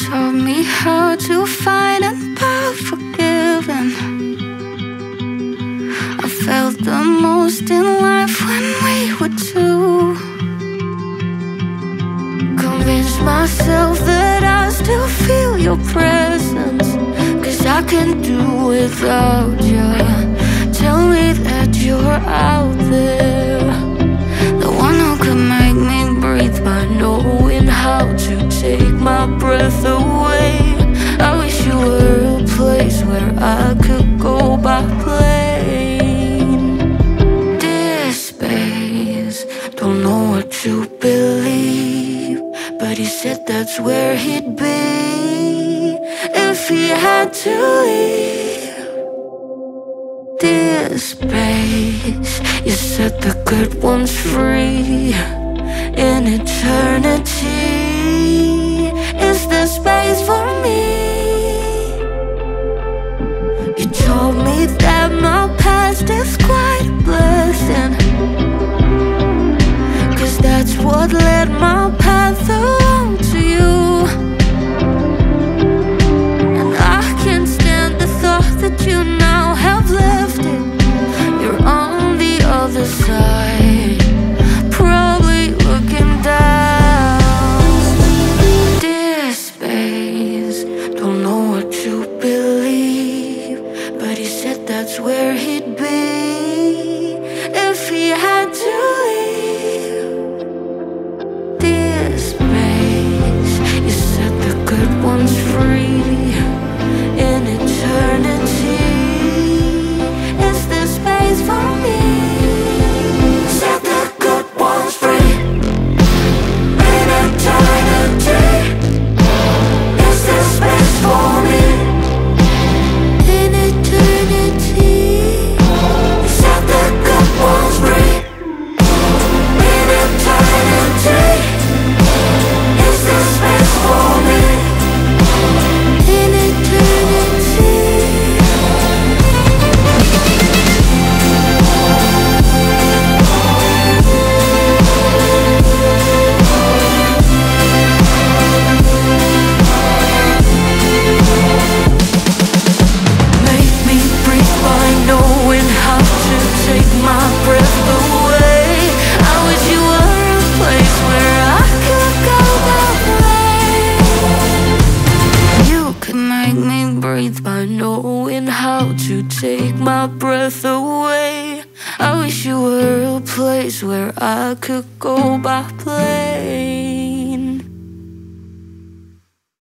taught me how to find and be forgiven. I felt the most in life when we were two. Convinced myself that I still feel your presence, 'cause I can't do without you. Tell me that you're out there, the one who could make me breathe by knowing how to take my breath away. I wish you were a place where I could go by plane. Dear space, don't know what you believe, but he said that's where he'd be if he had to leave. Dear space, you set the good ones free. In eternity, is there space for me? You told me that my past is quite a blessing, 'cause that's what led my path along to you. And I can't stand the thought that you now have left it. You're on the other side, probably looking down. Dear space, don't know what you believe, but he said that's where he'd be if he had to leave. Dear space, you set the good ones free. In eternity, is there space for me? Set the good ones free. In eternity, is there space for me? In eternity, set the good ones free. In eternity, is there space for me? In eternity. Make me breathe by knowing how to take my breath away. I wish you were a place where I could go that way. You could make me breathe by knowing how to take my breath away. I wish you were a place where I could go by plane.